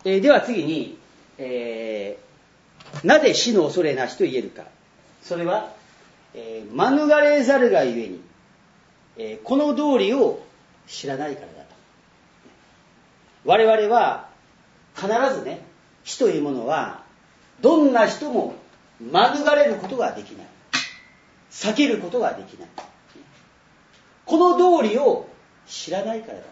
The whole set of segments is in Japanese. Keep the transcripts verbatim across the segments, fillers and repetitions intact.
えー、では次に、えー、なぜ死の恐れなしと言えるか。それは、えー、免れざるがゆえに、えー、この道理を知らないからだと。我々は必ずね、死というものはどんな人も免れることができない、避けることができない、この道理を知らないからだと。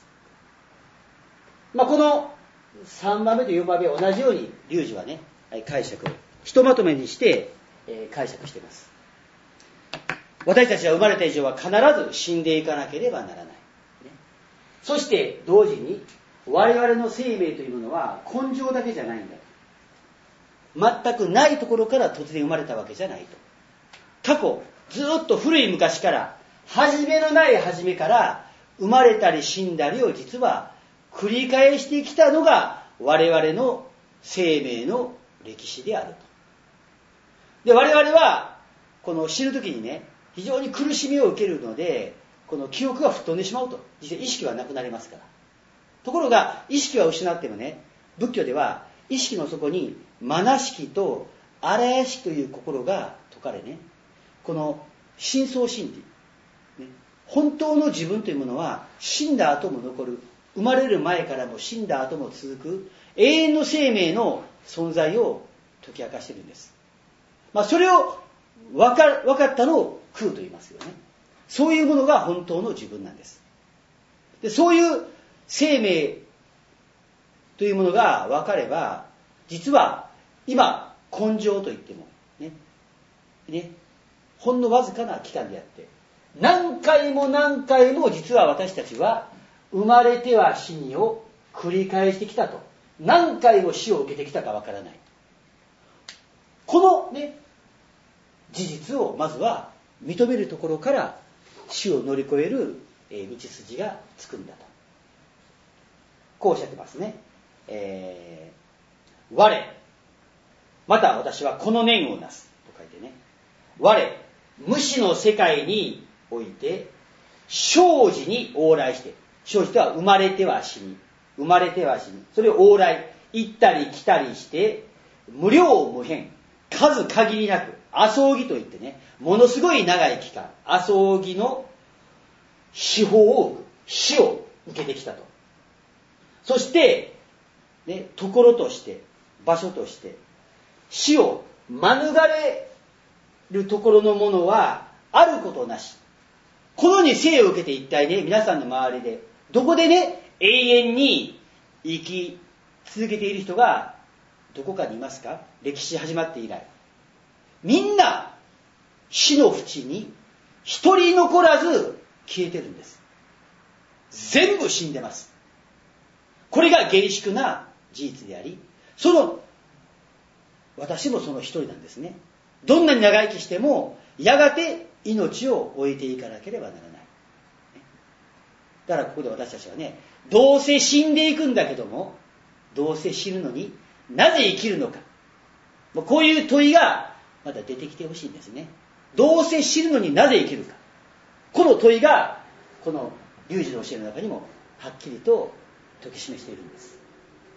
まあ、このさんばんめとよんばんめは同じように龍樹はね、解釈をひとまとめにして、えー、解釈しています。私たちは生まれた以上は必ず死んでいかなければならない、ね、そして同時に我々の生命というものは根性だけじゃないんだと。全くないところから突然生まれたわけじゃないと。過去ずっと古い昔から、初めのない初めから生まれたり死んだりを実は繰り返してきたのが我々の生命の歴史であると。で、我々はこの死ぬ時にね、非常に苦しみを受けるので、この記憶が吹っ飛んでしまうと。実際意識はなくなりますから。ところが意識は失ってもね、仏教では意識の底に慢しきと荒屋敷という心が説かれね、この深層心理、ね、本当の自分というものは死んだ後も残る、生まれる前からも死んだ後も続く永遠の生命の存在を解き明かしているんです。まあ、それを分か、分かったのを空と言いますよね。そういうものが本当の自分なんです。で、そういう生命というものが分かれば、実は今根性と言ってもね、ね、ほんのわずかな期間であって、何回も何回も実は私たちは生まれては死にを繰り返してきたと。何回も死を受けてきたか分からない。このね、事実をまずは認めるところから死を乗り越える道筋がつくんだと。こうおっしゃってますね。えー、我、また私はこの念をなすと書いてね。我、無視の世界において生死に往来して、生死とは生まれては死に、生まれては死に、それを往来、行ったり来たりして無量無辺、数限りなく、あそぎといってね、ものすごい長い期間、あそぎの司法を、死を受けてきたと。そして、ね、ところとして、場所として、死を免れるところのものはあることなし。このに生を受けて一体ね、皆さんの周りで、どこでね、永遠に生き続けている人がどこかにいますか？歴史始まって以来。みんな死の淵に一人残らず消えてるんです。全部死んでます。これが厳粛な事実であり、その私もその一人なんですね。どんなに長生きしてもやがて命を終えていかなければならない。だからここで私たちはね、どうせ死んでいくんだけども、どうせ死ぬのになぜ生きるのか、こういう問いがまた出てきてほしいんですね。どうせ死ぬのになぜ生きるか、この問いがこの龍樹の教えの中にもはっきりと解き示しているんです。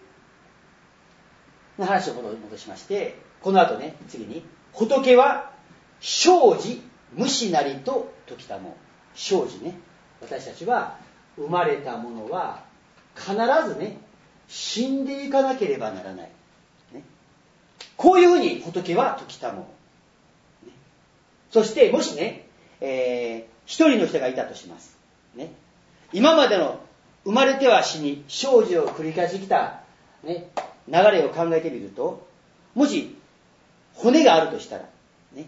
話を戻しまして、この後ね、次に仏は生死無視なりと説きたも。生死ね、私たちは生まれたものは必ずね、死んでいかなければならない、ね、こういうふうに仏は説きたも、ね、そしてもしね、えー、一人の人がいたとします、ね、今までの生まれては死に生死を繰り返してきた、ね、流れを考えてみると、もし骨があるとしたら、ね、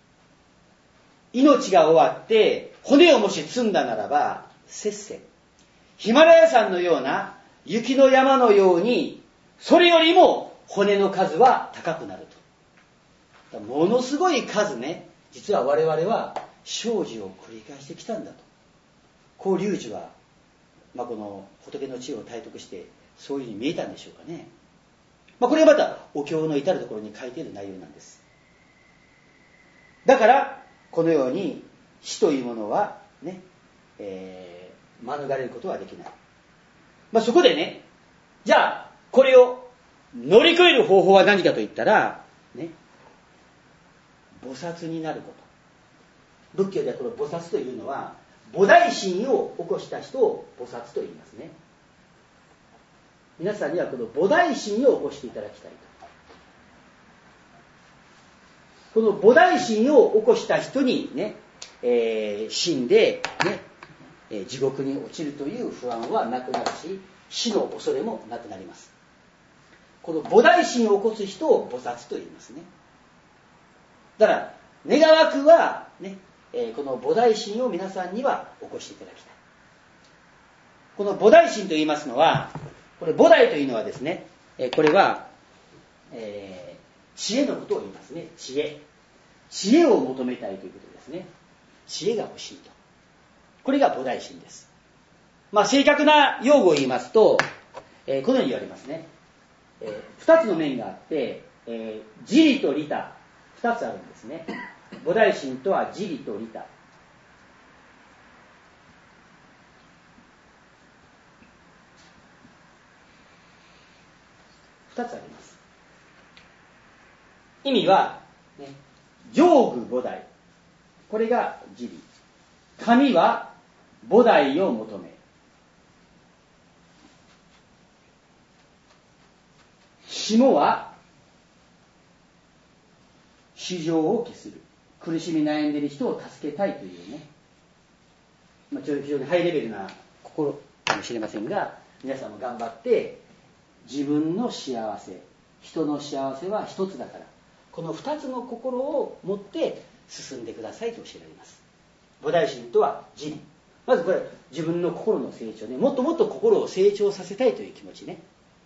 命が終わって骨をもし積んだならば、せっせヒマラヤ山のような雪の山のように、それよりも骨の数は高くなると。ものすごい数ね、実は我々は生死を繰り返してきたんだと。こう龍樹は、まあ、この仏の知恵を体得してそういうふうに見えたんでしょうかね。まあ、これはまたお経の至るところに書いている内容なんです。だからこのように死というものはね、えー、免れることはできない。まあ、そこでね、じゃあこれを乗り越える方法は何かといったら、ね、菩薩になること。仏教ではこの菩薩というのは、菩提心を起こした人を菩薩と言いますね。皆さんにはこの菩提心を起こしていただきたいと。この菩提心を起こした人にね、えー、死んで、ねえー、地獄に落ちるという不安はなくなるし、死の恐れもなくなります。この菩提心を起こす人を菩薩と言いますね。だから願わくは、ねえー、この菩提心を皆さんには起こしていただきたい。この菩提心と言いますのは、これ菩提というのはですね、えー、これは、えー知恵のことを言いますね。知恵。知恵を求めたいということですね。知恵が欲しいと。これが菩提心です。まあ正確な用語を言いますと、えー、このように言われますね。えー、二つの面があって、えー、自利と利他、二つあるんですね。菩提心とは自利と利他。二つあります。意味は、ね、上具菩提。これが自利。神は菩提を求め。下は衆生を消する。苦しみ悩んでいる人を助けたいというね。まあ、非常にハイレベルな心かもしれませんが、皆さんも頑張って自分の幸せ、人の幸せは一つだから。この二つの心を持って進んでくださいと教えられます。菩提心とは自利。まずこれ自分の心の成長ね。もっともっと心を成長させたいという気持ちね。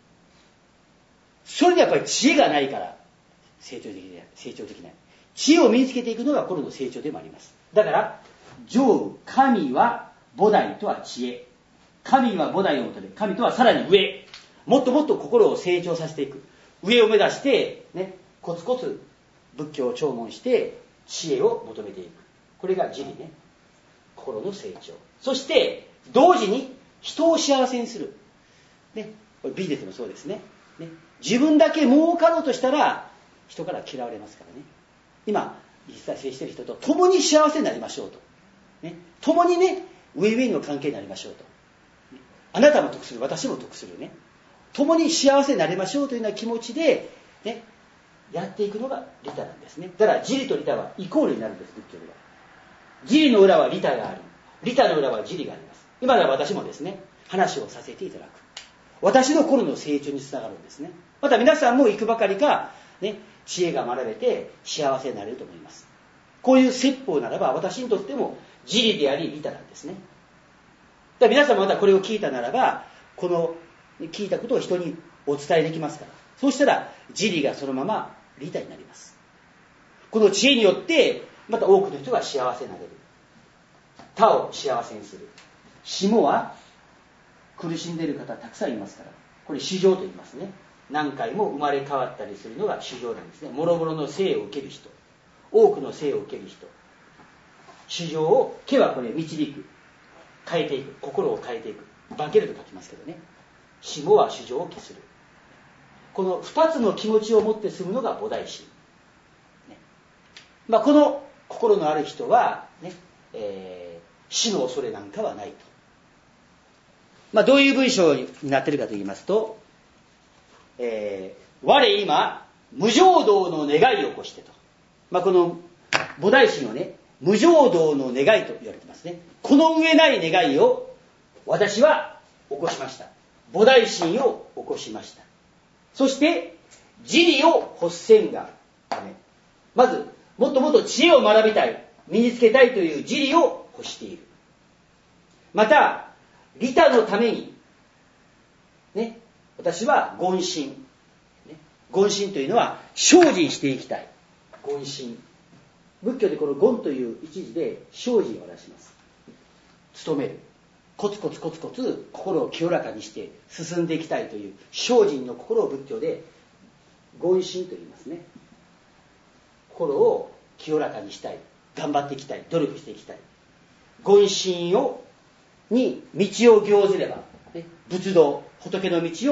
それでやっぱり知恵がないから成長できない。成長できない。知恵を身につけていくのが心の成長でもあります。だから上部、神は菩提とは知恵。神は菩提を求め、神とはさらに上。もっともっと心を成長させていく。上を目指してね。コツコツ仏教を聴聞して知恵を求めていく。これが自利ね。心の成長。そして同時に人を幸せにする。ね、これビジネスもそうですね。ね、自分だけ儲かろうとしたら人から嫌われますからね。今実際接している人と共に幸せになりましょうと。ね、共にねウィンウィンの関係になりましょうと。ね、あなたも得する、私も得するね。共に幸せになりましょうというような気持ちでね。やっていくのが利他なんですね。だから自利と利他はイコールになるんです、仏教では。自利の裏は利他があり、利他の裏は自利があります。今では私もですね、話をさせていただく。私の心の成長につながるんですね。また皆さんも行くばかりか、ね、知恵が学べて幸せになれると思います。こういう説法ならば私にとっても自利であり利他なんですね。だから皆さんもまたこれを聞いたならば、この聞いたことを人にお伝えできますから。そうしたら自利がそのまま利他になります。この知恵によってまた多くの人が幸せになれる。他を幸せにする。下は苦しんでいる方たくさんいますから、これ衆生と言いますね。何回も生まれ変わったりするのが衆生なんですね。もろもろの生を受ける人、多くの生を受ける人、衆生を毛はこれ導く、変えていく、心を変えていく、化けると書きますけどね。下は衆生を消する。この二つの気持ちを持って済むのが菩提心、ね。まあ、この心のある人は、ねえー、死の恐れなんかはないと。まあ、どういう文章になっているかと言いますと、えー、我今無常道の願いを起こしてと。まあ、この菩提心をね、無常道の願いと言われてますね。この上ない願いを私は起こしました。菩提心を起こしました。そして自利を欲せんがため、まずもっともっと知恵を学びたい、身につけたいという自利を欲している。また利他のためにね、私は言心、ね、言心というのは精進していきたい。言心、仏教でこの言という一字で精進を出します。努める、コツコツコツコツ心を清らかにして進んでいきたいという精進の心を仏教で言心と言いますね。心を清らかにしたい、頑張っていきたい、努力していきたい。言心をに道を行ずれば、ね、仏道、仏の道を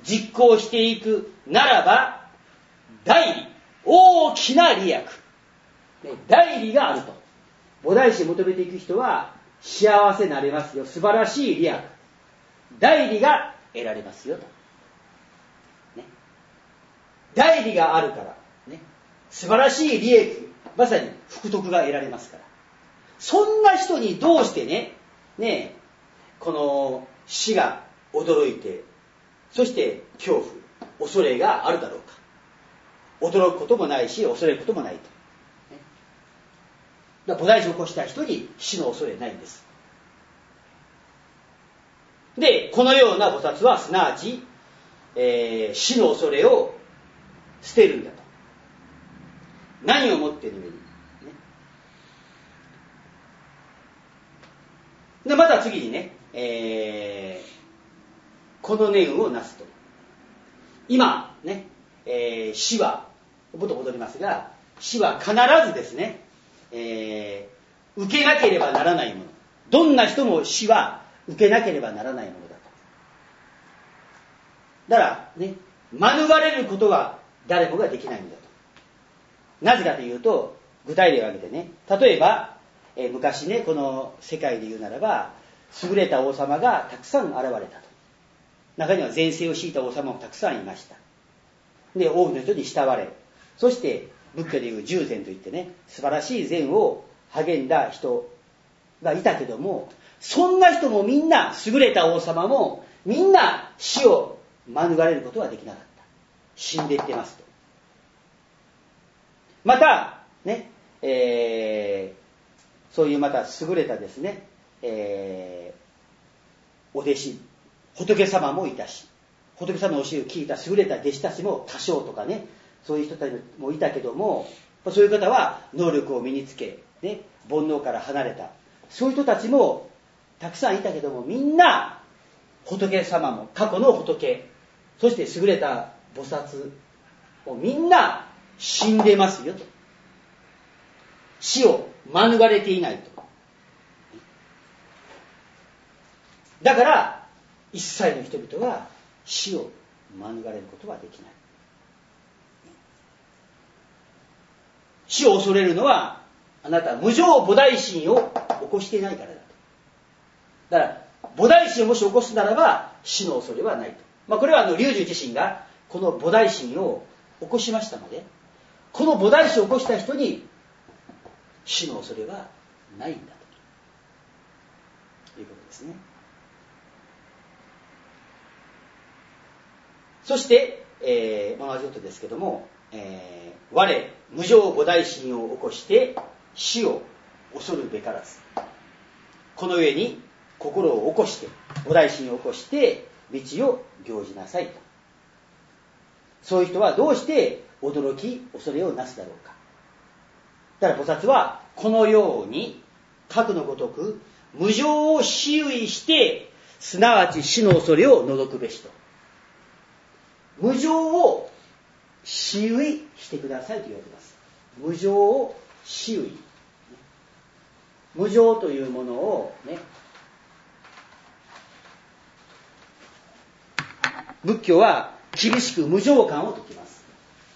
実行していくならば、大利、大きな利益、大利があると。菩提心を求めていく人は幸せになれますよ。素晴らしい利益、大利が得られますよと。ね、大利があるから、ね、素晴らしい利益、まさに福徳が得られますから。そんな人にどうしてね、ね、この死が驚いて、そして恐怖、恐れがあるだろうか。驚くこともないし、恐れることもないと。ね、だから菩提心を起こした人に死の恐れないんです。で、このような菩薩は、すなわち、えー、死の恐れを捨てるんだと。何をもっての上に、ね、でまた次にね、えー、この念をなすと。今ね、えー、死はもっと戻りますが、死は必ずですね、えー、受けなければならないもの。どんな人も死は受けなければならないものだと。だからね、免れることは誰もができないんだと。なぜかというと、具体例を挙げてね、例えば、えー、昔ね、この世界で言うならば、優れた王様がたくさん現れたと。中には全盛を敷いた王様もたくさんいました。で、多くの人に慕われ、そして仏教でいう従善といってね、素晴らしい善を励んだ人がいたけども、そんな人もみんな、優れた王様もみんな死を免れることはできなかった。死んでいってますと。またね、えー、そういうまた優れたですね、えー、お弟子、仏様もいたし、仏様の教えを聞いた優れた弟子たちも多少とかね、そういう人たちもいたけども、そういう方は能力を身につけ、ね、煩悩から離れた、そういう人たちもたくさんいたけども、みんな仏様も過去の仏、そして優れた菩薩もみんな死んでますよと。死を免れていないと。だから一切の人々は死を免れることはできない。死を恐れるのはあなたは無常菩提心を起こしていないからだと。だから菩提心をもし起こすならば死の恐れはないと。まあ、これはあの龍樹自身がこの菩提心を起こしましたので、この菩提心を起こした人に死の恐れはないんだということですね。そして、えー、同じことですけども、えー、我無常菩提心を起こして死を恐るべからず、この上に心を起こして菩提心を起こして道を行じなさいと。そういう人はどうして驚き恐れをなすだろうか。だから菩薩はこのように核のごとく無常を思惟して、すなわち死の恐れを除くべしと。無常を思惟してくださいと言われています。無常を思惟。無常というものをね、仏教は厳しく無常観を説きます。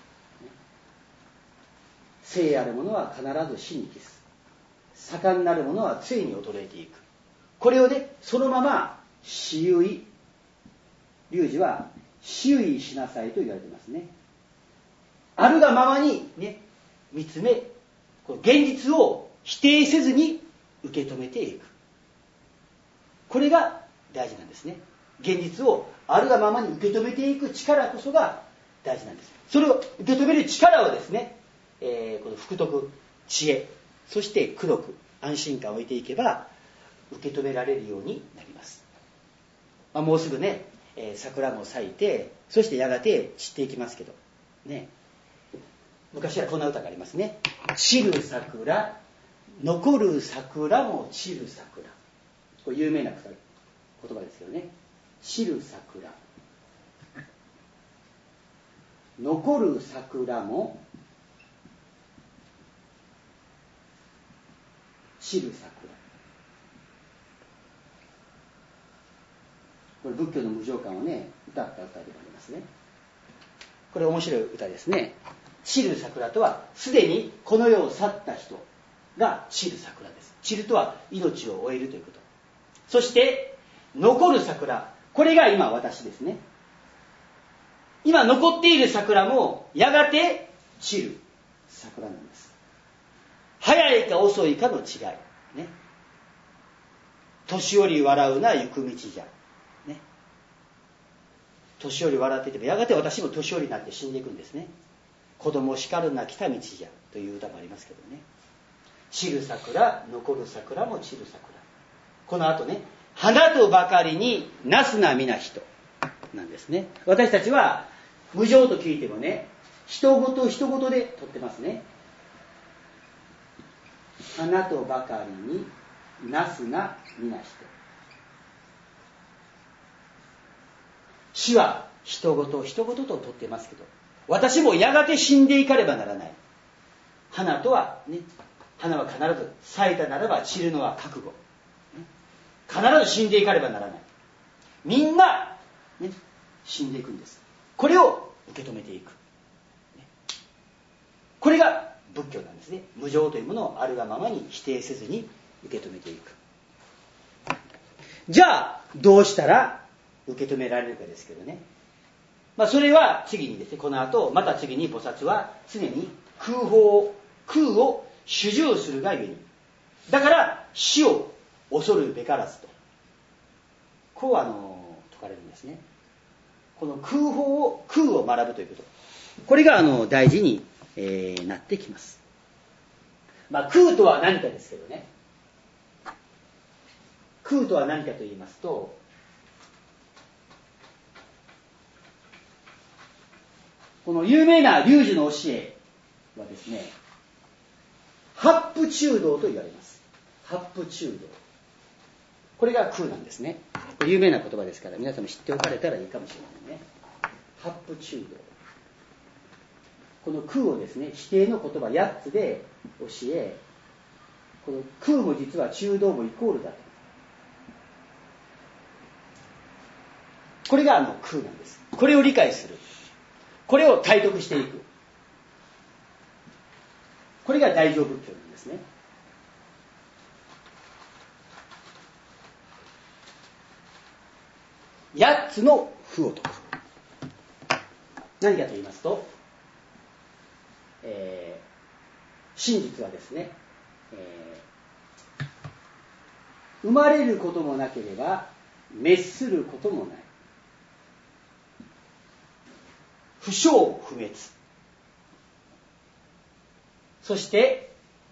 生あるものは必ず死に帰す。盛んなるものはついに衰えていく。これをね、そのまま思惟、龍樹は思惟しなさいと言われていますね。あるがままにね、見つめ、現実を否定せずに受け止めていく。これが大事なんですね。現実をあるがままに受け止めていく力こそが大事なんです。それを受け止める力をですね、えー、この福徳、知恵、そして功徳、安心感を置いていけば受け止められるようになります。まあ、もうすぐね、えー、桜も咲いて、そしてやがて散っていきますけどね。昔はこんな歌がありますね。散る桜、残る桜も散る桜。これ有名な言葉ですよね。散る桜、残る桜も散る桜。 これ仏教の無常観をね歌った歌でもありますね。これ面白い歌ですね。散る桜とはすでにこの世を去った人が散る桜です。散るとは命を終えるということ。そして残る桜、これが今私ですね。今残っている桜もやがて散る桜なんです。早いか遅いかの違いね。年寄り笑うな行く道じゃね。年寄り笑っていてもやがて私も年寄りになって死んでいくんですね。子供叱るな来た道じゃという歌もありますけどね。散る桜、残る桜も散る桜。この後ね、花とばかりになすな皆人なんですね。私たちは無常と聞いてもね、人ごと人ごとで取ってますね。花とばかりになすな皆人。死は人ごと人ごとと取ってますけど、私もやがて死んでいかねばならない。花とはね、花は必ず咲いたならば散るのは覚悟。必ず死んでいかねばならない。みんな、ね、死んでいくんです。これを受け止めていく。これが仏教なんですね。無常というものをあるがままに否定せずに受け止めていく。じゃあどうしたら受け止められるかですけどね。まあそれは次にですね、この後また次に菩薩は常に空法、空を主従するがゆえに、だから死を恐るべからずと、こうあの説かれるんですね。この空法を空を学ぶということ、これがあの大事に、えー、なってきます。まあ空とは何かですけどね、空とは何かと言いますと、この有名な龍樹の教えはですね、八不中道と言われます。八不中道、これが空なんですね。これ有名な言葉ですから皆さんも知っておかれたらいいかもしれないね。八不中道、この空をですね、否定の言葉やっつで教え、この空も実は中道もイコールだと、これがあの空なんです。これを理解する、これを体得していく、これが大乗仏教なんですね。八つの不を説く。何かと言いますと、えー、真実はですね、えー、生まれることもなければ滅することもない。不生不滅。そして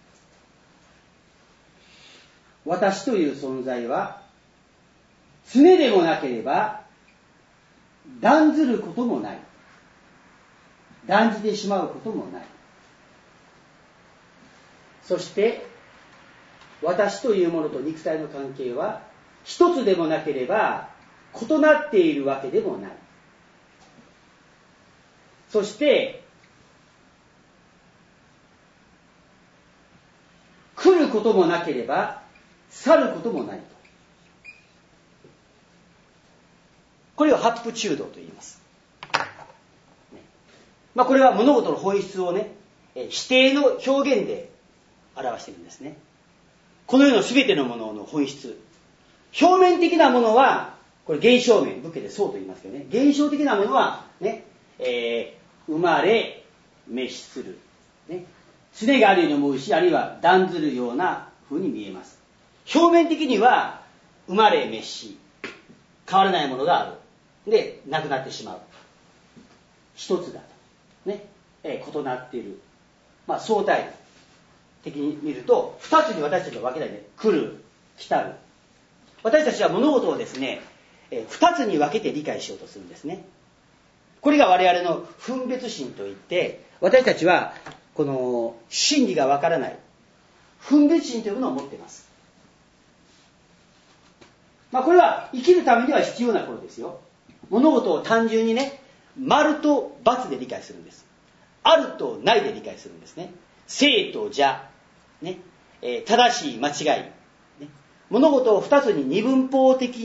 私という存在は常でもなければ断ずることもない。断じてしまうこともない。そして私というものと肉体の関係は一つでもなければ異なっているわけでもない。そして来ることもなければ去ることもないと、これを八不中道と言います、ね。まあ、これは物事の本質をね、否定の表現で表しているんですね。この世の全てのものの本質、表面的なものはこれ現象面、仏教でそうと言いますけどね、現象的なものはね、えー、生まれ滅する、ね、常があるように思うし、あるいは断ずるような風に見えます。表面的には生まれ滅し、変わらないものがある。で、なくなってしまう。一つだと。ね。えー、異なっている。まあ、相対的に見ると、二つに私たちは分けないで、来る、来たる。私たちは物事をですね、えー、二つに分けて理解しようとするんですね。これが我々の分別心といって、私たちは、この真理が分からない、分別心というものを持っています。まあ、これは生きるためには必要なことですよ。物事を単純にね、丸と×で理解するんです。あるとないで理解するんですね。正と邪、ね、えー、正しい間違い、ね、物事を二つに二分法的に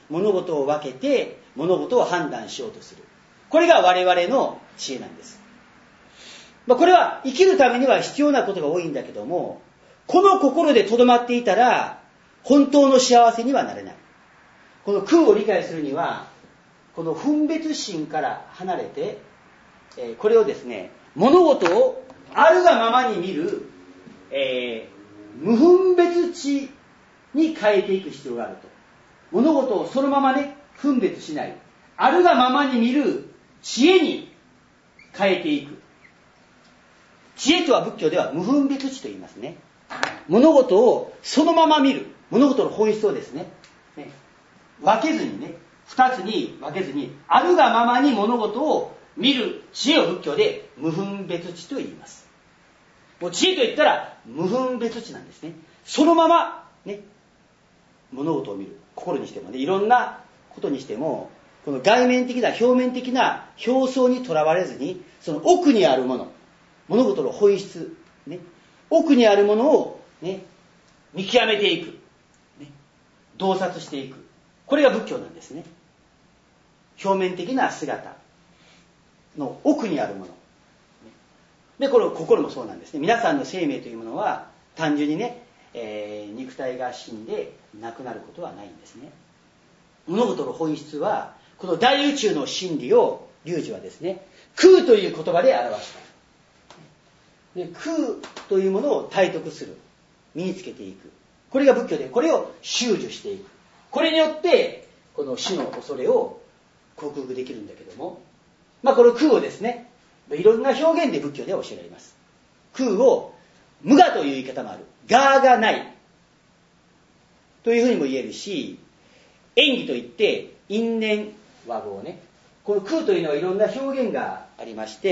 物事を分けて物事を判断しようとする。これが我々の知恵なんです。まあ、これは生きるためには必要なことが多いんだけども、この心でとどまっていたら本当の幸せにはなれない。この空を理解するには、この分別心から離れて、えー、これをですね、物事をあるがままに見る、えー、無分別知に変えていく必要があると。物事をそのままね、分別しない、あるがままに見る知恵に変えていく。知恵とは仏教では無分別知と言いますね。物事をそのまま見る、物事の本質をですね、ね、分けずにね、二つに分けずに、あるがままに物事を見る知恵を仏教で無分別知と言います。もう知恵と言ったら無分別知なんですね。そのままね、物事を見る。心にしてもね、いろんなことにしても、この外面的な表面的な表層にとらわれずに、その奥にあるもの、物事の本質、ね、奥にあるものを、ね、見極めていく、ね、洞察していく。これが仏教なんですね。表面的な姿の奥にあるもの。で、これ心もそうなんですね。皆さんの生命というものは単純にね、えー、肉体が死んでなくなることはないんですね。物事の本質は、この大宇宙の真理を龍樹はですね、空という言葉で表した。で、空というものを体得する、身につけていく。これが仏教で、これを修受していく。これによってこの死の恐れを克服できるんだけども、まあこの空をですね、いろんな表現で仏教では教えられます。空を無我という言い方もある。我がないというふうにも言えるし、縁起といって因縁和合ね。この空というのはいろんな表現がありまして、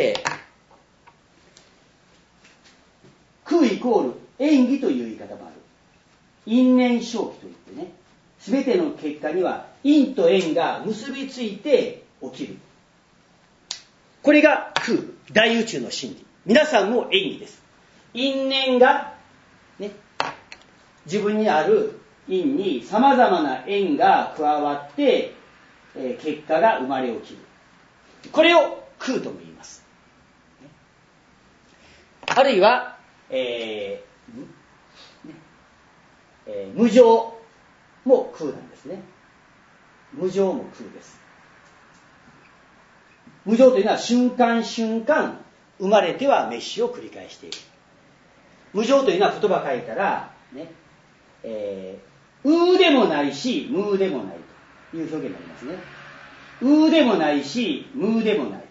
空イコール縁起という言い方もある。因縁生起といってね、すべての結果には因と縁が結びついて起きる。これが空、大宇宙の真理。皆さんも縁起です。因縁が、ね、自分にある因に様々な縁が加わって、えー、結果が生まれ起きる。これを空とも言います。ね、あるいは、えーねえー、無常も空なんですね。無常も空です。無常というのは瞬間瞬間生まれては滅死を繰り返している。無常というのは言葉書いたらね、えー、うでもないし無でもないという表現になりますね。うでもないし無でもない。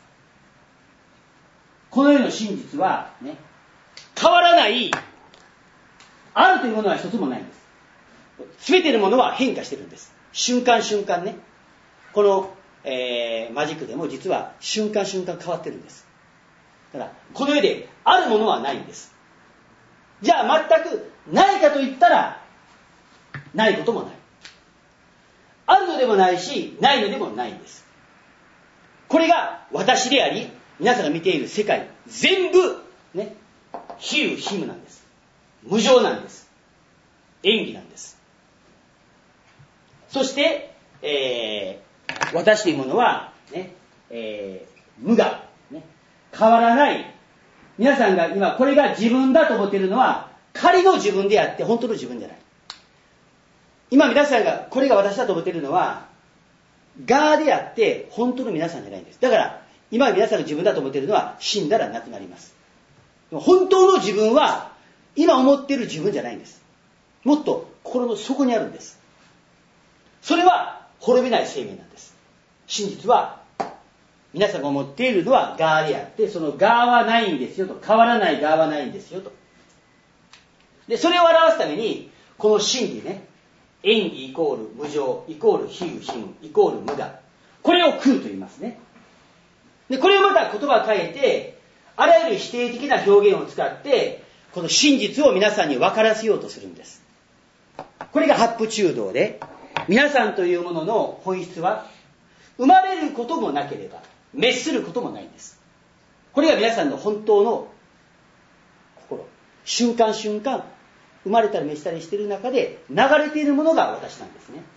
この世の真実はね、変わらない、あるというものは一つもないんです。すべてのものは変化してるんです。瞬間瞬間ね。この、えー、マジックでも実は瞬間瞬間変わってるんです。だからこの世であるものはないんです。じゃあ全くないかと言ったらないこともない。あるのでもないしないのでもないんです。これが私であり、皆さんが見ている世界全部ね、比喩比無なんです。無常なんです。縁起なんです。そして、えー、私というものは、ねえー、無我、ね、変わらない。皆さんが今これが自分だと思っているのは仮の自分であって本当の自分じゃない。今皆さんがこれが私だと思っているのは我であって本当の皆さんじゃないんです。だから今皆さんが自分だと思っているのは死んだらなくなります。本当の自分は今思っている自分じゃないんです。もっと心の底にあるんです。それは滅びない生命なんです。真実は皆さんが思っているのは我であって、その我はないんですよと、変わらない我はないんですよと。でそれを表すためにこの真理ね、縁起イコール無常イコール比喩比無イコール無我、これを空と言いますね。でこれをまた言葉を変えて、あらゆる否定的な表現を使ってこの真実を皆さんに分からせようとするんです。これが八不中道で、皆さんというものの本質は生まれることもなければ滅することもないんです。これが皆さんの本当の心、瞬間瞬間生まれたり滅したりしている中で流れているものが私なんですね。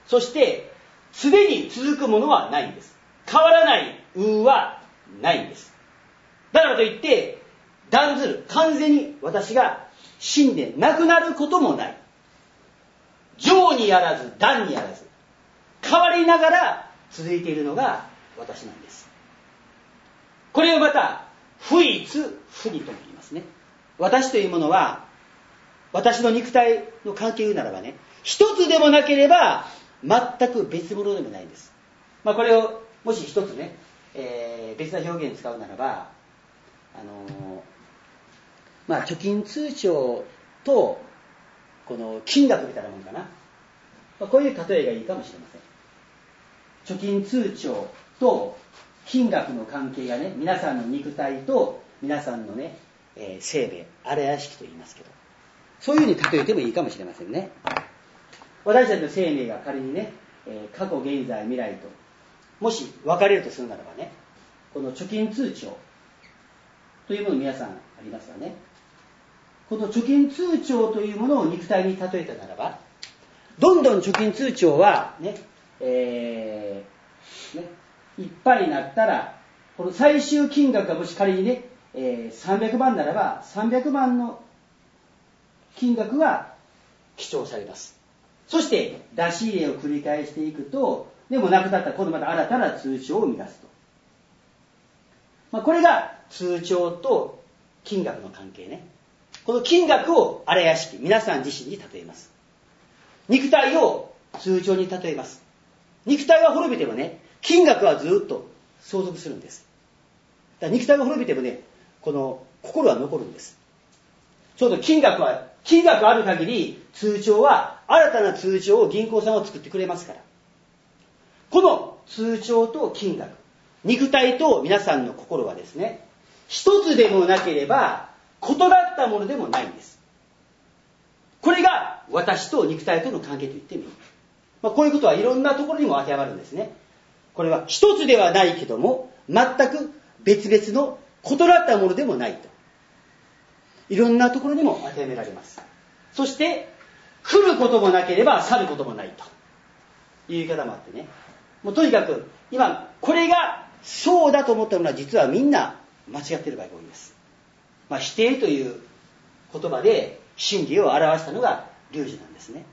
そして常に続くものはないんです。変わらない運はないんです。だからといって断ずる、完全に私が死んでなくなることもない。上にあらず断にあらず変わりながら続いているのが私なんです。これをまた不一不二とも言いますね。私というものは私の肉体の関係を言うならばね、一つでもなければ全く別物でもないんです。まあ、これをもし一つね、えー、別な表現を使うならば、あのー、まあ貯金通帳とこの金額みたいなもんかな、まあ、こういう例えがいいかもしれません。貯金通帳と金額の関係がね、皆さんの肉体と皆さんのね、えー、生命、荒屋敷と言いますけど、そういうふうに例えてもいいかもしれませんね。私たちの生命が仮にね、えー、過去、現在、未来ともし分かれるとするならばね、この貯金通帳というもの皆さんありますよね。この貯金通帳というものを肉体に例えたならば、どんどん貯金通帳はね、えー、ねいっぱいになったら、この最終金額がもし仮にね、えー、さんびゃくまんならばさんびゃくまんの金額が記帳されます。そして出し入れを繰り返していくと、でもなくなったら今度また新たな通帳を生み出すと、まあ、これが通帳と金額の関係ね。この金額を荒屋敷、皆さん自身に例えます。肉体を通帳に例えます。肉体は滅びてもね、金額はずっと相続するんです。だから肉体が滅びてもね、この心は残るんです。ちょうど金額は金額ある限り通帳は新たな通帳を銀行さんは作ってくれますから、この通帳と金額、肉体と皆さんの心はですね、一つでもなければ異なったものでもないんです。これが私と肉体との関係と言ってもいい。まあ、こういうことはいろんなところにも当てはまるんですね。これは一つではないけども全く別々の異なったものでもないと、いろんなところにも当てはめられます。そして来ることもなければ去ることもないという言い方もあってね、もうとにかく今これがそうだと思ったのは実はみんな間違っている場合が多いです。まあ、否定という言葉で真理を表したのが龍樹なんですね。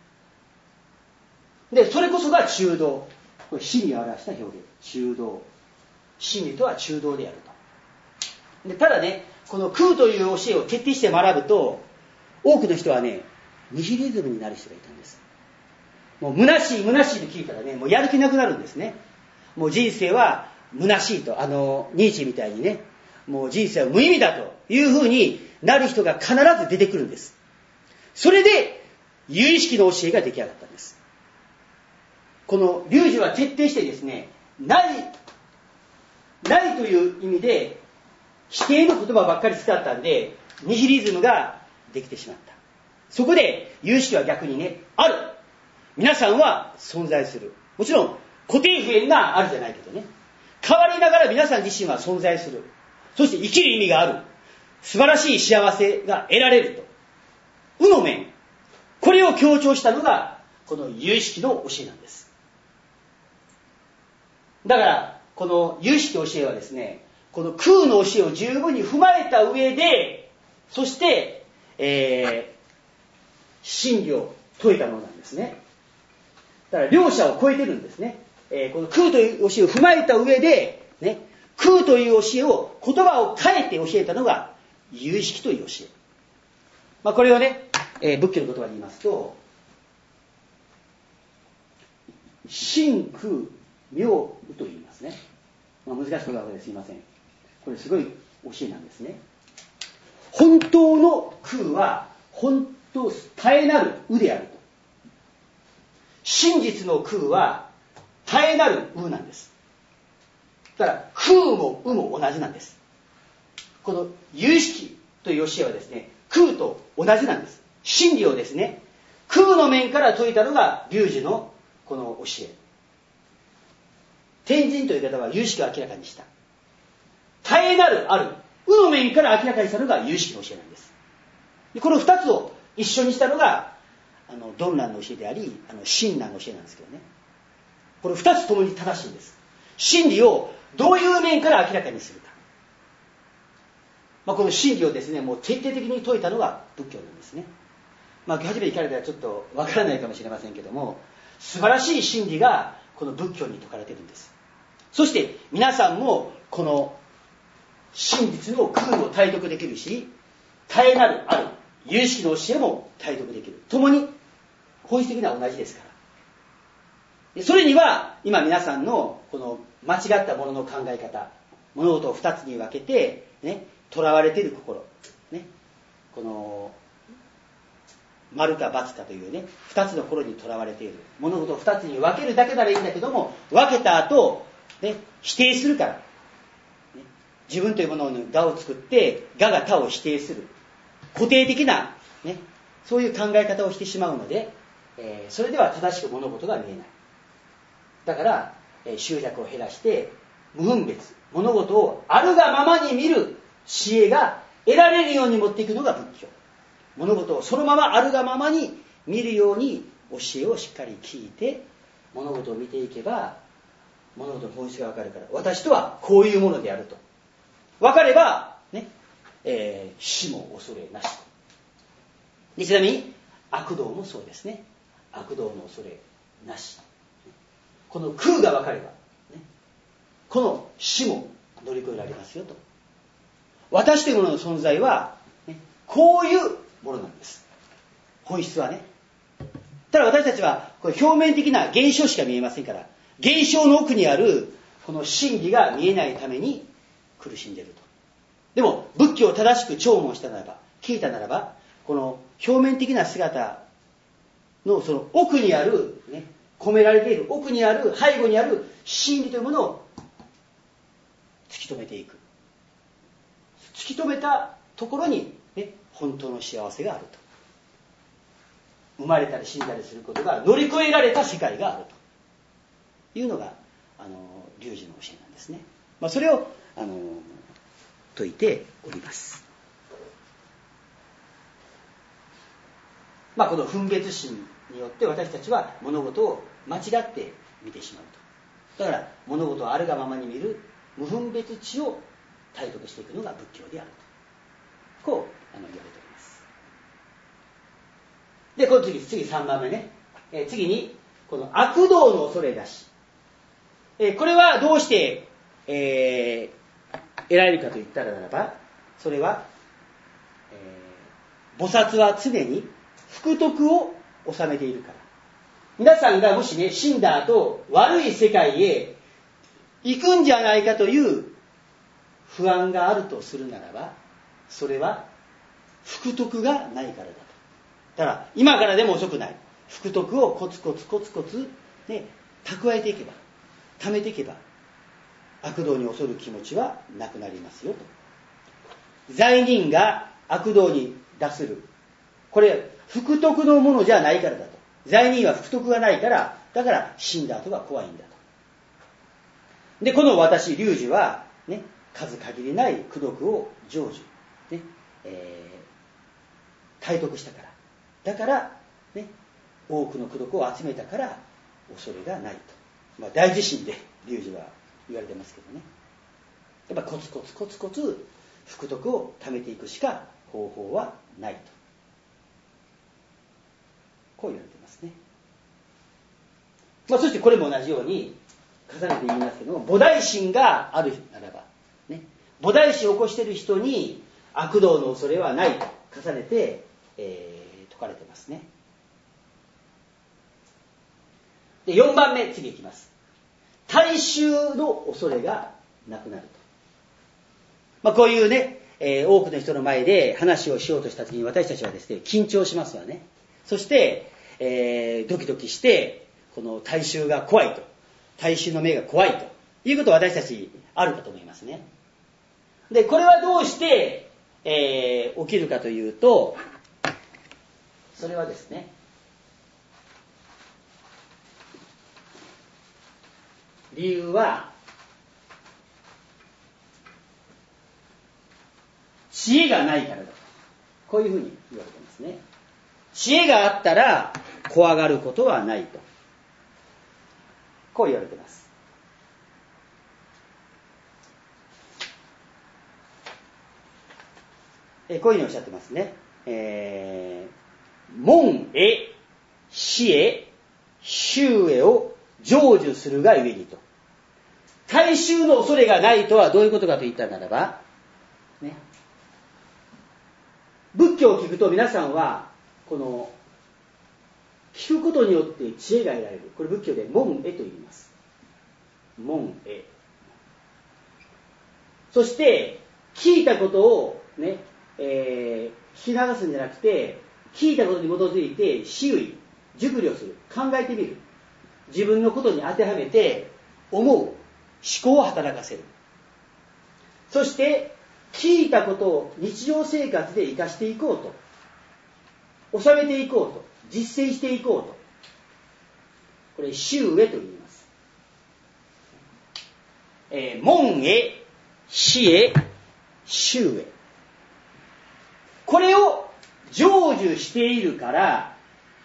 でそれこそが中道、これ真理を表した表現、中道、真理とは中道であると。でただね、この空という教えを徹底して学ぶと、多くの人はねニヒリズムになる人がいたんです。もう虚しい虚しいと聞いたらね、もうやる気なくなるんですね。もう人生は虚しいと、あのニーチェみたいにね、もう人生は無意味だというふうになる人が必ず出てくるんです。それで有意識の教えが出来上がったんです。この龍樹は徹底してですね、ないないという意味で否定の言葉ばっかり使ったんで、ニヒリズムができてしまった。そこで有意識は逆にね、ある、皆さんは存在する、もちろん固定不変があるじゃないけどね、変わりながら皆さん自身は存在する、そして生きる意味がある、素晴らしい幸せが得られると、うの面、これを強調したのがこの有意識の教えなんです。だからこの有意識教えはですね、この空の教えを十分に踏まえた上で、そして、えー、真理を説いたものなんですね。だから両者を超えてるんですね。えー、この空という教えを踏まえた上で、ね、空という教えを言葉を変えて教えたのが有意識という教え。まあ、これをね、えー、仏教の言葉で言いますと、真空妙と言いますね。まあ、難しい言葉ですいません。これすごい教えなんですね。本当の空は本当絶えなる無であると。真実の空は絶えなる無なんです。だから空も無も同じなんです。この有意識という教えはですね、空と同じなんです。真理をですね、空の面から説いたのが龍樹のこの教え。天神という方は有意識を明らかにした。絶えなるある無の面から明らかにしたのが有意識の教えなんです。でこの二つを一緒にしたのがあの鈍乱の教えであり、あの親鸞の教えなんですけどね。これ二つともに正しいんです。真理をどういう面から明らかにするか。まあ、この真理をですね、もう徹底的に説いたのが仏教なんですね。まあ、初めて聞かれたらちょっとわからないかもしれませんけども、素晴らしい真理がこの仏教に説かれているんです。そして皆さんもこの真実の空を体得できるし、絶えなるある有識の教えも体得できる。共に本質的には同じですから。それには今皆さんのこの間違ったものの考え方、物事を二つに分けてね、囚われている心、ね、この丸か×かというね、二つの心に囚われている。物事を二つに分けるだけならいいんだけども、分けた後、ね、否定するから、ね、自分というものの我を作って我が他を否定する固定的な、ね、そういう考え方をしてしまうので、えー、それでは正しく物事が見えない。だから、えー、執着を減らして無分別、物事をあるがままに見る知恵が得られるように持っていくのが仏教。物事をそのままあるがままに見るように教えをしっかり聞いて物事を見ていけば物事の本質が分かるから、私とはこういうものであると分かれば、ねえー、死も恐れなしと。でちなみに悪道もそうですね。悪道の恐れなし。この空が分かれば、ね、この死も乗り越えられますよと。私というものの存在は、ね、こういうものなんです。本質はね。ただ私たちはこれ表面的な現象しか見えませんから、現象の奥にあるこの真理が見えないために苦しんでいると。でも仏教を正しく聴聞したならば、聞いたならば、この表面的な姿のその奥にある、ね、込められている奥にある背後にある真理というものを突き止めていく。突き止めたところに、ね、本当の幸せがあると。生まれたり死んだりすることが乗り越えられた世界があるというのがあの龍樹の教えなんですね。まあ、それをあの説いております。まあ、この分別心によって私たちは物事を間違って見てしまうと。だから物事をあるがままに見る無分別知を体得していくのが仏教であると、こうあの言われております。でこの次次さんばんめね、えー、次にこの悪道の恐れなし、えー、これはどうして、えー、得られるかといったらならば、それは、えー、菩薩は常に福徳を収めているから。皆さんがもしね死んだ後悪い世界へ行くんじゃないかという不安があるとするならば、それは福徳がないからだと。だから今からでも遅くない。福徳をコツコツコツコツ、ね、蓄えていけば、貯めていけば、悪道に恐る気持ちはなくなりますよと。罪人が悪道に出する、これ福徳のものじゃないからだと。罪人は福徳がないから、だから死んだ後が怖いんだと。でこの私龍樹はね、数限りない功徳を成就、ねえー、体得したから、だから、ね、多くの功徳を集めたから恐れがないと、まあ、大地震で龍樹は言われてますけどね。やっぱコツコツコツコツ福徳を貯めていくしか方法はないと、こう言われてますね。まあ、そしてこれも同じように重ねて言いますけども、菩提心があるならば、ね、菩提心を起こしている人に悪道の恐れはないと重ねて、えー、説かれてますね。でよんばんめ、次いきます。大衆の恐れがなくなると。まあ、こういうね、えー、多くの人の前で話をしようとした時に私たちはですね緊張しますわね。そして、えー、ドキドキしてこの大衆が怖いと、大衆の目が怖いということは私たちあるかと思いますね。でこれはどうして、えー、起きるかというと、それはですね、理由は知恵がないからだと、こういうふうに言われてますね。知恵があったら怖がることはないと、こう言われています。えこういうふうにおっしゃってますね。えー、門へ、死へ、衆へを成就するがゆえにと。大衆の恐れがないとはどういうことかと言ったならば、ね、仏教を聞くと皆さんはこの聞くことによって知恵が得られる。これ仏教で門へと言います。門へ。そして聞いたことをね、えー、聞き流すんじゃなくて、聞いたことに基づいて思惟、熟慮する、考えてみる。自分のことに当てはめて思う、思考を働かせる。そして聞いたことを日常生活で生かしていこうと、収めていこうと、実践していこうと、これ衆へと言います。えー、門へ、死へ、衆へ、これを成就しているから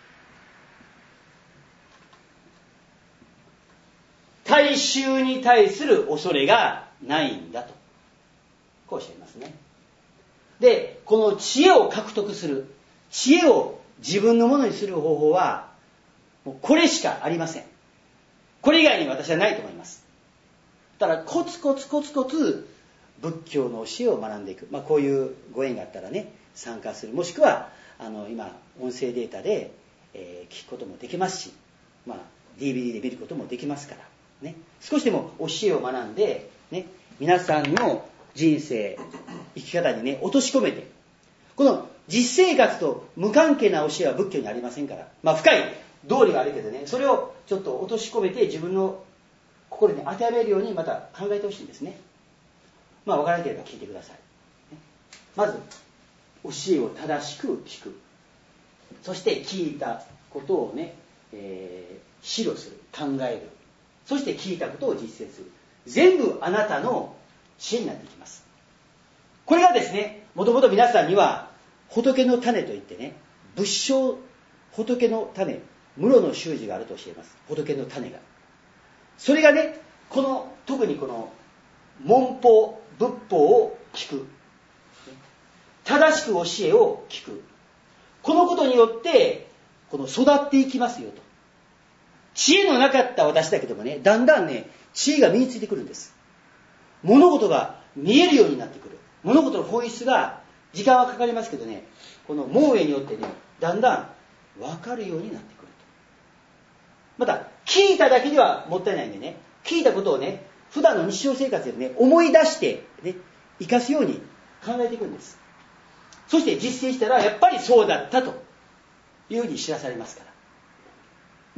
大衆に対する恐れがないんだと、こうおっしゃいますね。で、この知恵を獲得する、知恵を自分のものにする方法はもうこれしかありません。これ以外に私はないと思います。だからコツコツコツコツ仏教の教えを学んでいく、まあ、こういうご縁があったらね参加する、もしくはあの今音声データで、えー、聞くこともできますし、まあ、ディーブイディー で見ることもできますから、ね、少しでも教えを学んで、ね、皆さんの人生生き方にね落とし込めて、この実生活と無関係な教えは仏教にありませんから、まあ、深い道理があるけどね、それをちょっと落とし込めて自分の心に当てはめるようにまた考えてほしいんですね。まあ分からなければ聞いてください。まず教えを正しく聞く、そして聞いたことをね、えー、思慮する、考える、そして聞いたことを実践する、全部あなたの知恵になっていきます。これがですね、もともと皆さんには仏の種といってね、仏性、仏の種、室の修持があると教えます。仏の種が、それがね、この特にこの門法仏法を聞く、正しく教えを聞く、このことによってこの育っていきますよと。知恵のなかった私だけどもね、だんだんね知恵が身についてくるんです。物事が見えるようになってくる。物事の本質が時間はかかりますけどね、この門へによってねだんだん分かるようになってくると。また聞いただけではもったいないんでね、聞いたことをね普段の日常生活でね思い出してね生かすように考えていくんです。そして実践したらやっぱりそうだったというふうに知らされますから。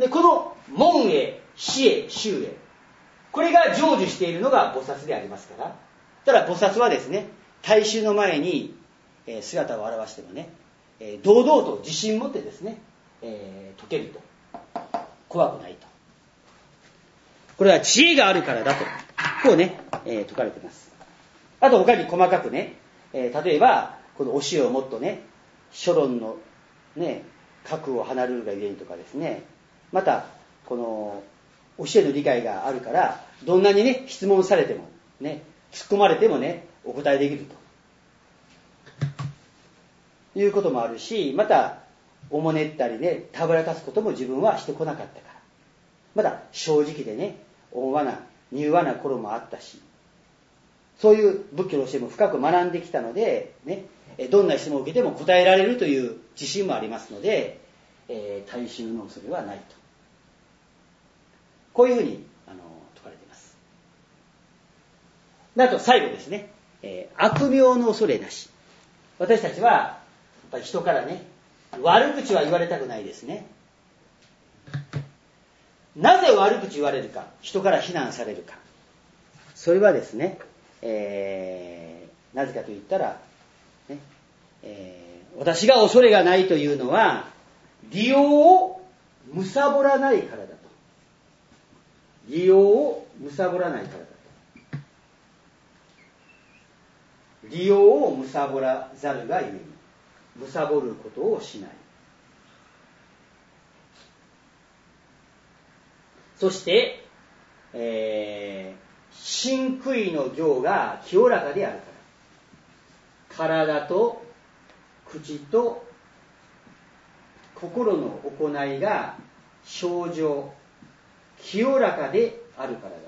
でこの門へ、死へ、衆へ、これが成就しているのが菩薩でありますから。ただ菩薩はですね、大衆の前に姿を現してもね、堂々と自信持ってですね、えー、説けると、怖くないと。これは知恵があるからだと、こうね、えー、説かれています。あと他に細かくね、えー、例えばこの教えをもっとね、諸論のね核を離れるがゆえにとかですね、またこの教えの理解があるからどんなにね質問されてもね、突っ込まれてもねお答えできるということもあるし、またおもねったりねたぶらかすことも自分はしてこなかったから、また正直でね温和な柔和な頃もあったし、そういう仏教の教えも深く学んできたのでね、どんな質問を受けても答えられるという自信もありますので、えー、大衆の恐れはないと、こういうふうにあの説かれています。であと最後ですね、えー、悪名の恐れなし。私たちはやっぱり人からね悪口は言われたくないですね。なぜ悪口言われるか、人から非難されるか、それはですね、えー、なぜかと言ったら、ねえー、私が恐れがないというのは利用を貪らないからだと。利用を貪らないからだと。利用を貪らざるがゆえに、貪ることをしない。 そして、えー、真悔いの行が清らかであるから、体と口と心の行いが清浄清らかであるからだと。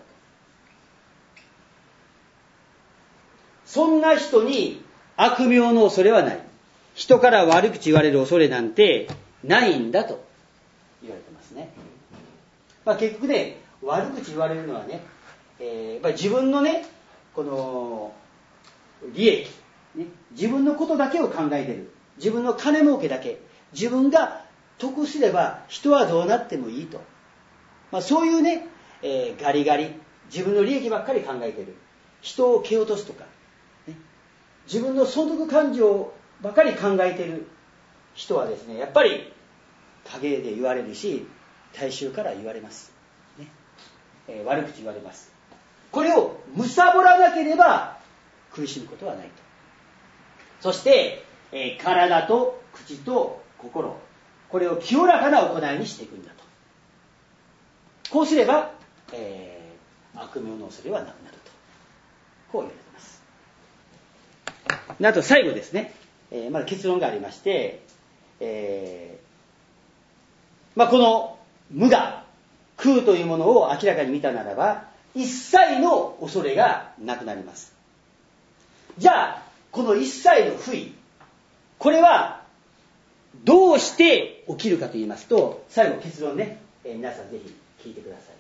そんな人に悪名の恐れはない。人から悪口言われる恐れなんてないんだと言われてますね。まあ、結局ね、悪口言われるのはね、えー、やっぱり自分のね、この利益、ね、自分のことだけを考えている。自分の金儲けだけ。自分が得すれば人はどうなってもいいと。まあ、そういうね、えー、ガリガリ、自分の利益ばっかり考えている。人を蹴落とすとか、ね、自分の損得感情ばかり考えている人はですね、やっぱり陰で言われるし、大衆から言われます、ねえー、悪口言われます。これを貪らなければ苦しむことはないと。そして、えー、体と口と心、これを清らかな行いにしていくんだと。こうすれば、えー、悪名の恐れはなくなると、こう言われています。あと最後ですね、えー、まだ結論がありまして、えーまあ、この無我空というものを明らかに見たならば一切の恐れがなくなります。じゃあこの一切の不意、これはどうして起きるかと言いますと、最後結論ね、えー、皆さんぜひ聞いてください。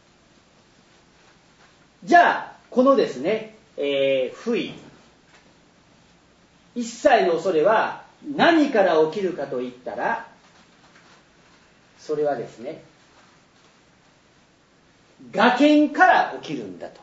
じゃあこのですね、えー、不意、一切の恐れは何から起きるかといったら、それはですね、我見から起きるんだと。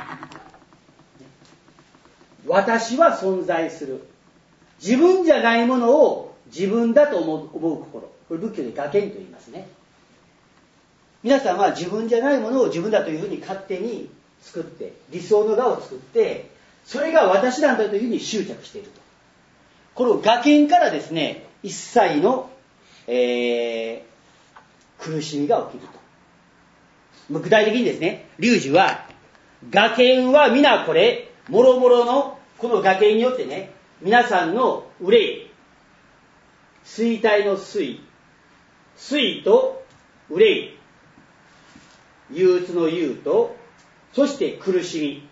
私は存在する。自分じゃないものを自分だと思う、思う心。これ仏教で我見と言いますね。皆さんは自分じゃないものを自分だというふうに勝手に作って、理想の我を作って、それが私なんだというふうに執着していると。この我見からですね、一切の、えー、苦しみが起きると。具体的にですね、龍樹は、我見は皆これ、もろもろのこの我見によってね、皆さんの憂い、衰退の衰、衰と憂い、憂鬱の憂と、そして苦しみ、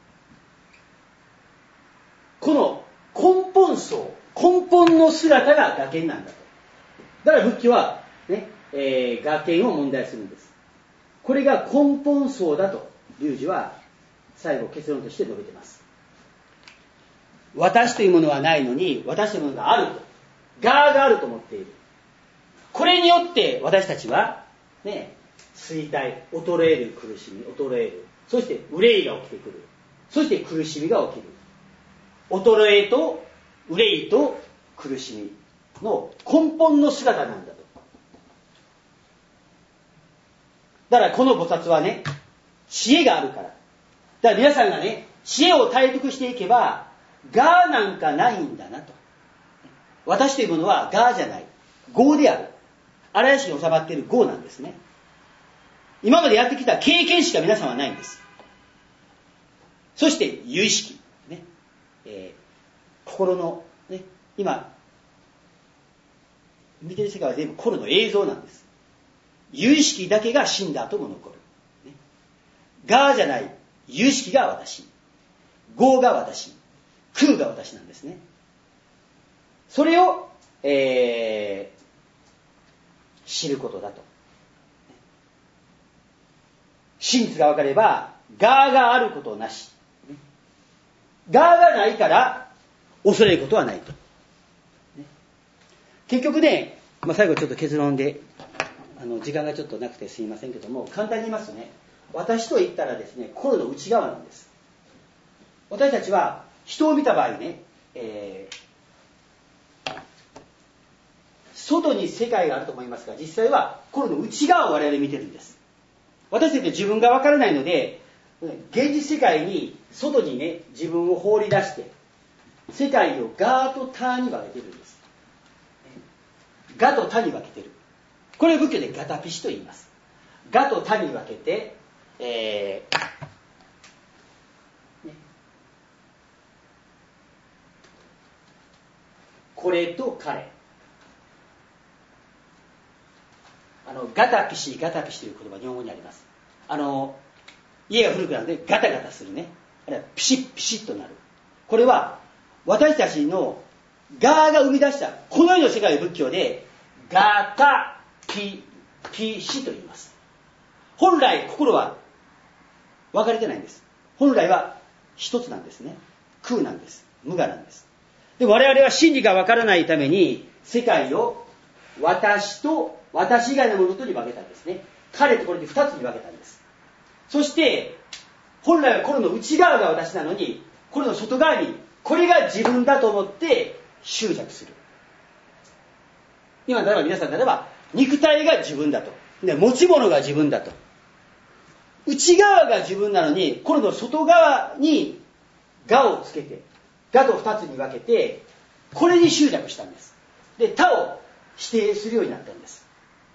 この根本層、根本の姿が我見なんだと。だから仏教はね、えー、我見を問題するんです。これが根本層だと龍樹は最後結論として述べています。私というものはないのに私というものがあると、我があると思っている。これによって私たちはね、衰退、衰える苦しみ、衰える、そして憂いが起きてくる、そして苦しみが起きる。衰えと憂いと苦しみの根本の姿なんだと。だからこの菩薩はね、知恵があるから。だから皆さんがね、知恵を体得していけば、我なんかないんだなと。私というものは我じゃない、業である。荒屋敷に収まっている業なんですね。今までやってきた経験しか皆さんはないんです。そして有意識、ねえー、心の、ね、今見てる世界は全部心の映像なんです。有意識だけが死んだ後も残る、ね、我じゃない有意識が私、業が私、空が私なんですね。それを、えー、知ることだと。真実が分かれば我があることなし、我がないから恐れることはないと。結局ね、まあ、最後ちょっと結論で、あの時間がちょっとなくてすいませんけども、簡単に言いますとね、私と言ったらですね、心の内側なんです。私たちは人を見た場合ね、えー、外に世界があると思いますが、実際は心の内側を我々見てるんです。私たちは自分が分からないので、現実世界に外にね、自分を放り出して世界を我と他に分けてるんです。我と他に分けてる。これを仏教でガタピシと言います。 我と他に分けて、えーね、これと彼、あのガタピシガタピシという言葉日本語にあります。あの家が古くなるのでガタガタするね、あるいはピシッピシッとなる。これは私たちのガーが生み出したこの世の世界の仏教でガタピピシと言います。本来心は分かれてないんです。本来は一つなんですね。空なんです。無我なんです。で我々は真理が分からないために世界を私と私以外のものとに分けたんですね。彼とこれで二つに分けたんです。そして本来はこれの内側が私なのに、これの外側にこれが自分だと思って執着する。今例えば皆さん例えば肉体が自分だと、で持ち物が自分だと、内側が自分なのにこれの外側に我をつけて我と二つに分けてこれに執着したんです。で他を否定するようになったんです。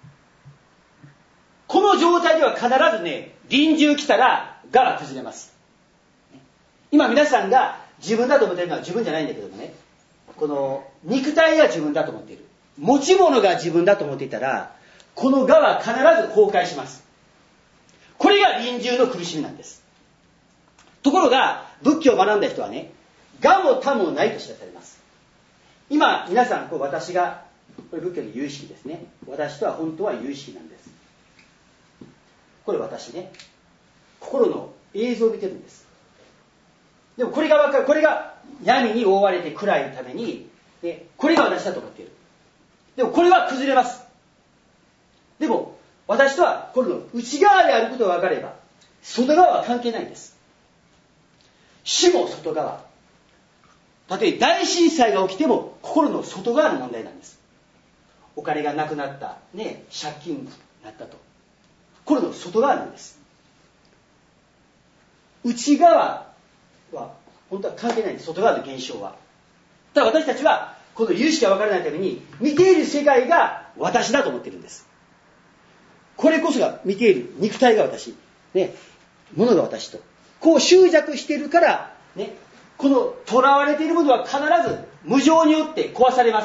この状態では必ずね、臨終来たら我が崩れます。今皆さんが自分だと思っているのは自分じゃないんだけどもね、この肉体が自分だと思っている、持ち物が自分だと思っていたら、この我は必ず崩壊します。これが臨終の苦しみなんです。ところが仏教を学んだ人はね、我も他もないと知らされます。今皆さんこう私がこれ仏教の有意識ですね。私とは本当は有意識なんです。これ私ね、心の映像を見てるんです。でもこれが分かる、これが闇に覆われて暗いために、ね、これが私だと思っている。でもこれは崩れます。でも私とはこれの内側であることが分かれば、外側は関係ないんです。死も外側。たとえ大震災が起きても心の外側の問題なんです。お金がなくなった、ね、借金になったと。これの外側なんです。内側は本当は関係ないんです。外側の現象は。ただ私たちはこの有識が分からないために見ている世界が私だと思っているんです。これこそが見ている肉体が私、ね、物が私とこう執着しているから、ね、この囚われているものは必ず無常によって壊されます。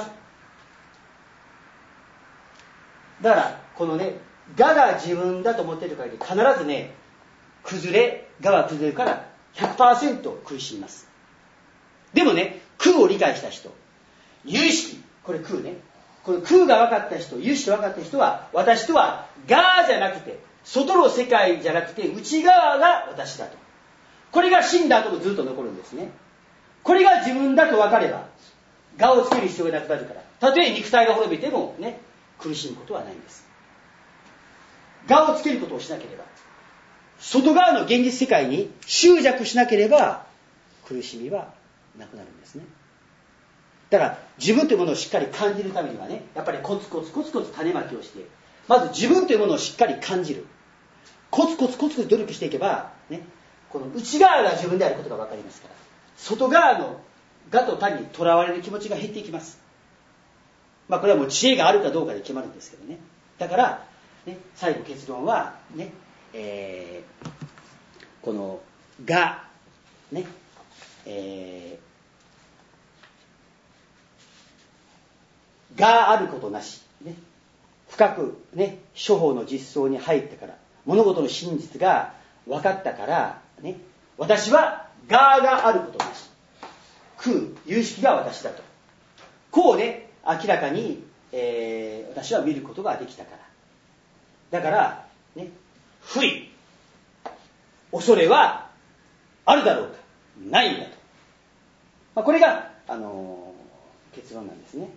だからこのね、我が自分だと思っている限り必ずね、崩れ、我は崩れるから ひゃくパーセント 苦しみます。でもね、空を理解した人、有意識、これ空ね、この空が分かった人、有意識が分かった人は、私とは我じゃなくて外の世界じゃなくて内側が私だと。これが死んだ後もずっと残るんですね。これが自分だと分かれば我をつける必要がなくなるから、たとえ肉体が滅びてもね、苦しむことはないんです。我をつけることをしなければ、外側の現実世界に執着しなければ苦しみはなくなるんですね。だから自分というものをしっかり感じるためにはね、やっぱりコツコツコツコツ種まきをして、まず自分というものをしっかり感じる。コツコツコツコツ努力していけば、ね、この内側が自分であることが分かりますから、外側の我と他にとらわれる気持ちが減っていきます。まあこれはもう知恵があるかどうかで決まるんですけどね。だから、ね、最後結論はね、えー、この我ね、えー、があることなし、ね、深く、ね、諸法の実相に入ってから物事の真実が分かったから、ね、私は我があることなし、空有識が私だと、こうね明らかに、えー、私は見ることができたから、だからね、不意恐れはあるだろうかないんだと、まあ、これが、あのー、結論なんですね。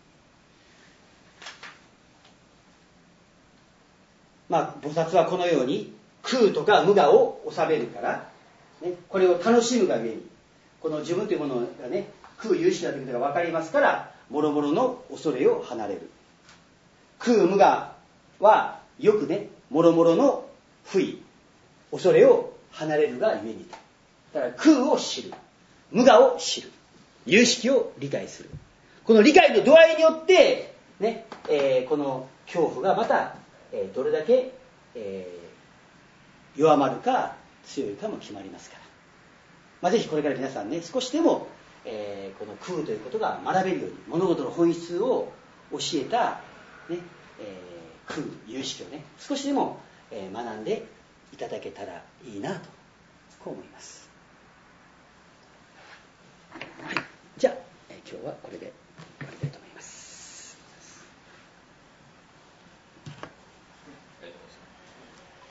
まあ菩薩はこのように空とか無我を収めるから、ね、これを楽しむがゆえにこの自分というものがね空有識だということが分かりますから、諸々の恐れを離れる。空無我はよくね、諸々の不意恐れを離れるがゆえに、だから空を知る、無我を知る、有識を理解する、この理解の度合いによって、ねえー、この恐怖がまた、えー、どれだけ、 えー、弱まるか強いかも決まりますから、まあ、ぜひこれから皆さんね、少しでも、えー、この空ということが学べるように、物事の本質を教えた、ねえー、空有識をね、少しでも、えー、学んでいただけたらいいなと、こう思います。はい、じゃあ、えー、今日はこれで